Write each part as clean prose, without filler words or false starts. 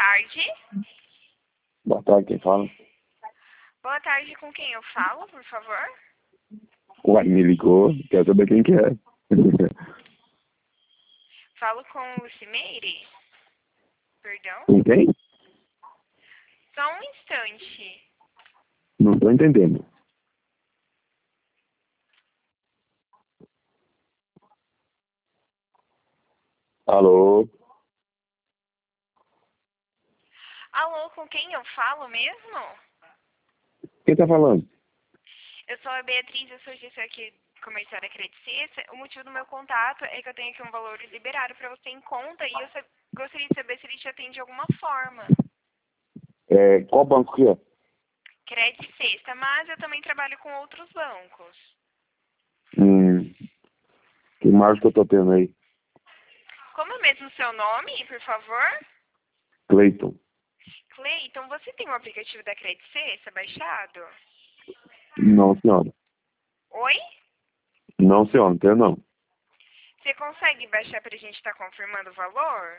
tarde. Boa tarde, quem fala? Boa tarde, com quem eu falo, por favor? Uai, me ligou, quer saber quem que é? Falo com o Cimeire? Perdão? Com quem? Só um instante. Não tô entendendo. Alô? Alô, com quem eu falo mesmo? Quem tá falando? Eu sou a Beatriz, eu sou gestora aqui comercial da Credit Suisse. O motivo do meu contato é que eu tenho aqui um valor liberado para você em conta e eu gostaria de saber se ele te atende de alguma forma. Qual banco que é? Credit Sexta, mas eu também trabalho com outros bancos. Que margem que eu tô tendo aí? Como é mesmo o seu nome, por favor? Cleiton. Cleiton, você tem o aplicativo da Credit Sexta baixado? Não, senhora. Oi? Não, senhora, não tenho não. Você consegue baixar pra gente estar confirmando o valor?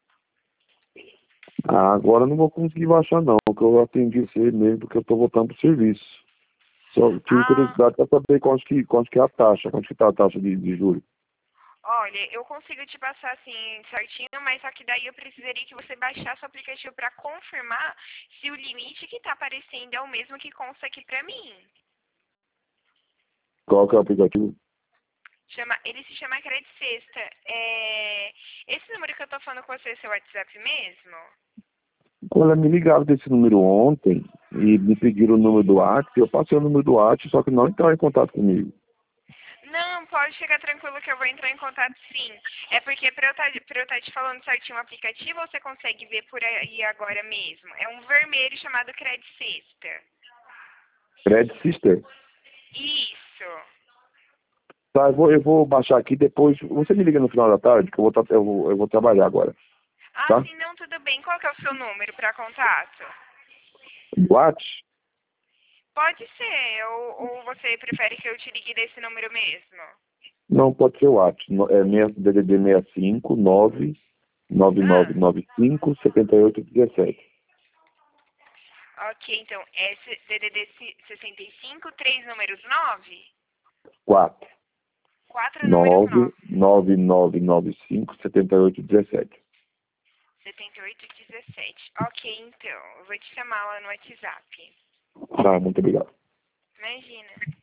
Ah, agora eu não vou conseguir baixar não, porque eu atendi você mesmo, porque eu tô voltando pro serviço. Só tive Ah, curiosidade pra saber quanto que é a taxa, quanto que tá a taxa de juros. olha, eu consigo te passar assim certinho, mas só que daí eu precisaria que você baixasse o aplicativo para confirmar se o limite que tá aparecendo é o mesmo que consta aqui pra mim. Qual que é o aplicativo? Ele se chama Credit Sexta. Esse número que eu tô falando com você é seu WhatsApp mesmo? Olha, me ligaram desse número ontem e me pediram o número do WhatsApp, eu passei o número do WhatsApp, só que não entraram em contato comigo. Não, pode ficar tranquilo que eu vou entrar em contato sim. É porque pra eu estar te falando certinho o aplicativo, você consegue ver por aí agora mesmo. É um vermelho chamado Credit Sexta. Credit Sister? Isso. Tá, eu vou baixar aqui depois. Você me liga no final da tarde, que eu vou trabalhar agora, Ah, tá? sim, não, tudo bem. Qual que é o seu número para contato? WhatsApp? Pode ser, ou você prefere que eu te ligue desse número mesmo? Não, pode ser o WhatsApp. DDD 65 Ah, 99995 7817. ok, então, DDD 65, 3 números 9? 4 4 números 9. 99995 7817. 7817. Ok, então, eu vou te chamar lá no WhatsApp. Tá, muito obrigado. Imagina.